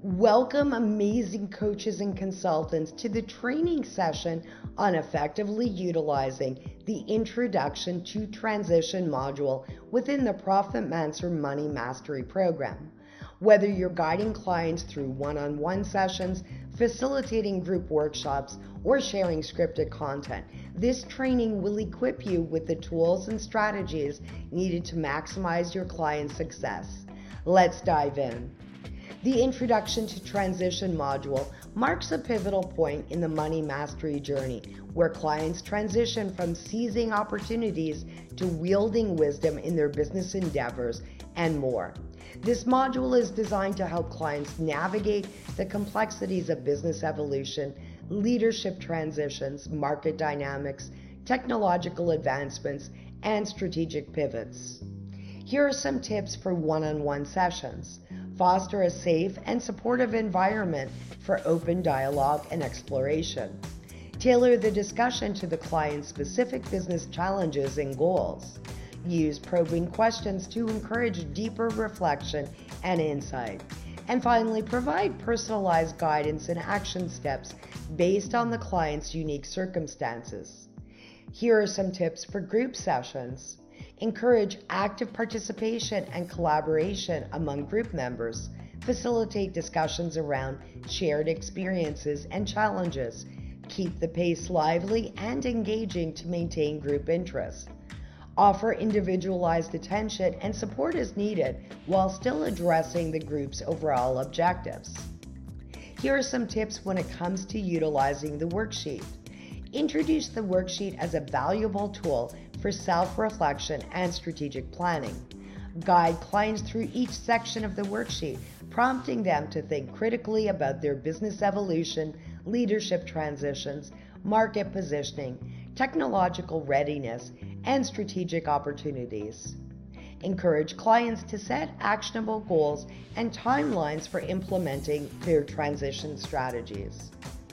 Welcome, amazing coaches and consultants, to the training session on effectively utilizing the Introduction to Transition module within the ProfitMancer Money Mastery program. Whether you're guiding clients through one-on-one sessions, facilitating group workshops, or sharing scripted content, this training will equip you with the tools and strategies needed to maximize your client's success. Let's dive in. The Introduction to Transition module marks a pivotal point in the money mastery journey, where clients transition from seizing opportunities to wielding wisdom in their business endeavors and more. This module is designed to help clients navigate the complexities of business evolution, leadership transitions, market dynamics, technological advancements, and strategic pivots. Here are some tips for one-on-one sessions. Foster a safe and supportive environment for open dialogue and exploration. Tailor the discussion to the client's specific business challenges and goals. Use probing questions to encourage deeper reflection and insight. And finally, provide personalized guidance and action steps based on the client's unique circumstances. Here are some tips for group sessions. Encourage active participation and collaboration among group members. Facilitate discussions around shared experiences and challenges. Keep the pace lively and engaging to maintain group interest. Offer individualized attention and support as needed while still addressing the group's overall objectives. Here are some tips when it comes to utilizing the worksheet. Introduce the worksheet as a valuable tool for self-reflection and strategic planning. Guide clients through each section of the worksheet, prompting them to think critically about their business evolution, leadership transitions, market positioning, technological readiness, and strategic opportunities. Encourage clients to set actionable goals and timelines for implementing their transition strategies.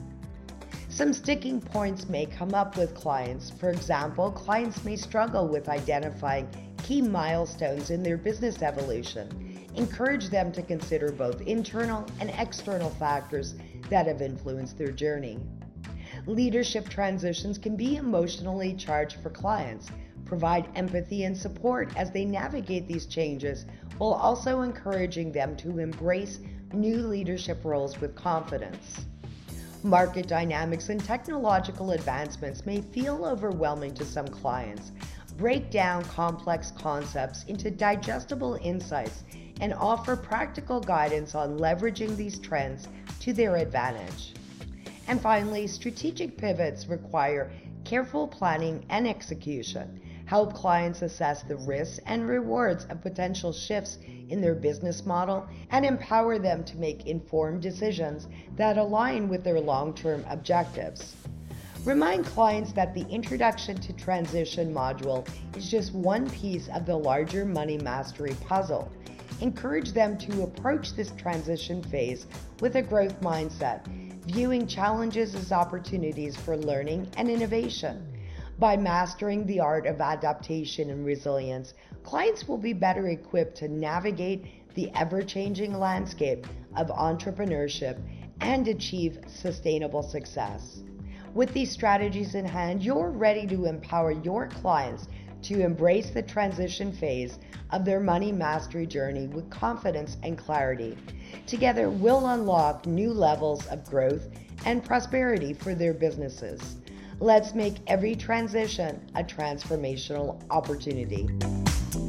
Some sticking points may come up with clients. For example, clients may struggle with identifying key milestones in their business evolution. Encourage them to consider both internal and external factors that have influenced their journey. Leadership transitions can be emotionally charged for clients. Provide empathy and support as they navigate these changes, while also encouraging them to embrace new leadership roles with confidence. Market dynamics and technological advancements may feel overwhelming to some clients. Break down complex concepts into digestible insights and offer practical guidance on leveraging these trends to their advantage. And finally, strategic pivots require careful planning and execution. Help clients assess the risks and rewards of potential shifts in their business model and empower them to make informed decisions that align with their long-term objectives. Remind clients that the Introduction to Transition module is just one piece of the larger money mastery puzzle. Encourage them to approach this transition phase with a growth mindset, viewing challenges as opportunities for learning and innovation. By mastering the art of adaptation and resilience, clients will be better equipped to navigate the ever-changing landscape of entrepreneurship and achieve sustainable success. With these strategies in hand, you're ready to empower your clients to embrace the transition phase of their money mastery journey with confidence and clarity. Together, we'll unlock new levels of growth and prosperity for their businesses. Let's make every transition a transformational opportunity.